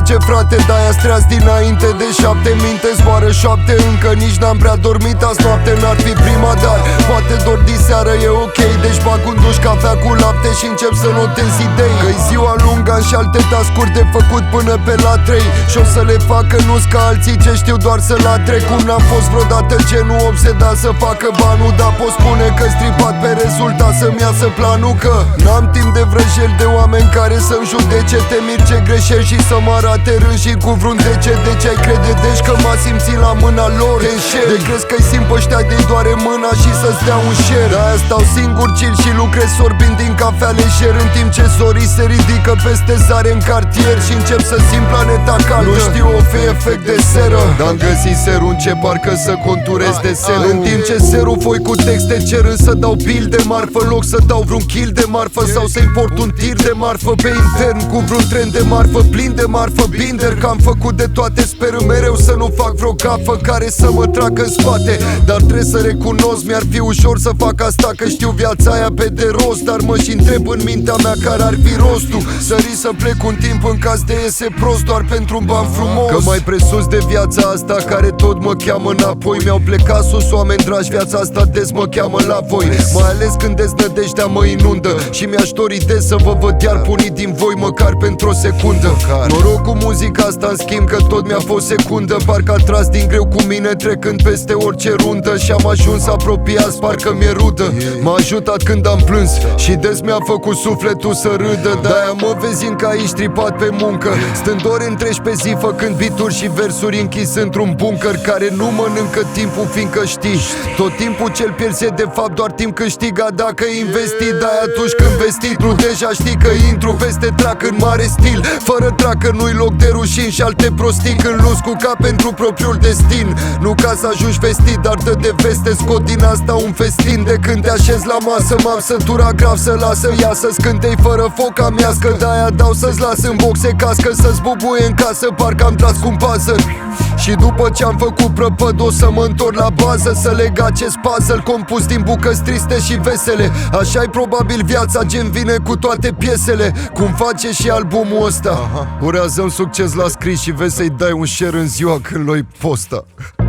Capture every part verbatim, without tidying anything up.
merge, frate, de-aia streas dinainte de șapte. Minte zboară șoapte, încă nici n-am prea dormit azi noapte. N-ar fi prima, dar poate doar diseară e ok. Deci bag un duș, cafea cu lapte și încep să notez idei. Că-i ziua lungă și alte tascuri de făcut până pe la trei. Și o să le fac, că nu-s ca alții ce știu doar să latre. Cum n-am fost vreodată genul obsedat să facă banul, dar pot spune că stripat pe rezultat să-mi iasă planul. Că n-am timp de vrăjeli de oameni care să-mi judece. Te mir ce greșești și să mă arate rânșit cu vreun dece. De ce ai crede deci că m-a simțit la mâna lor? De crezi că-i simt ăștia de-i doare mâna și să-ți dea un share. De-aia stau singur, chill și lucrez sorbind din cafea lejer. În timp ce zorii se ridică peste zare în cartier și încep să simt planeta caldă. Nu știu, o fi efect de seră, dar-am găsit serul ce parcă să conturez de sel. În timp ce serul foi cu texte cerând să dau bil de marfă, în loc să dau vreun kill de marfă sau să import un tir de marfă pe intern cu vreun tren de marfă plin de marfă binder. Că am făcut de toate, sper mereu să nu fac vreo gafă care să mă tragă în spate. Dar trebuie să recunosc, mi-ar fi ușor să fac asta, că știu viața aia pe de rost. Dar mă și întreb în mintea mea care ar fi rostul sări să plec un timp în caz de iese prost doar pentru un ban frumos. Că mai presus de viața asta care tot mă cheamă înapoi. Mi-au plecat sus oameni dragi, viața asta des mă cheamă la voi. Mai ales când deznădejdea mă inundă și mi-aș dori des să vă văd iar punii din voi măcar pentru o secundă. Noroc cu muzica asta în schimb că tot mi-a fost secundă. Parcă a tras din greu cu mine trecând peste orice rundă și am ajuns apropiat, parcă mi-e rudă. M-a ajutat când am plâns și des mi-a făcut sufletul să râdă. De-aia mă vezi încă aici tripat pe muncă, stând ore întregi pe zi făcând bituri și versuri închis într-un bunker care nu mănâncă timpul, fiindcă știi tot timpul ce-l pierzi e de fapt doar timp câștiga dacă investi. De-aia atunci când vezi titlu deja știi că intru peste trac în mare stil. Fără tracă nu-i loc de rușini și alte prostii când luți cu cap pentru propriul destin. Nu ca să ajungi vestit, dar dă de veste, scot din asta un festin. De când te așezi la masă m-am săturat grav să lasă iasă scântei fără foc am iască. De-aia dau să-ți las în boxe cască, să-ți bubuie în casă parcă am tras cu un puzzle. Și după ce am făcut prăpăd o să mă întorc la bază, să leg acest puzzle compus din bucăți triste și vesele. Așa-i probabil viața, gen vine cu toate piesele, cum face și albumul ăsta. Urează-mi succes la scris și vezi să-i dai un share în ziua când l-oi posta.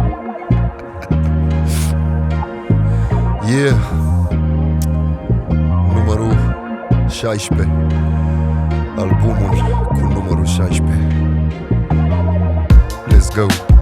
Yeah. Numărul șaisprezece. Albumul cu numărul șaisprezece. Let's go.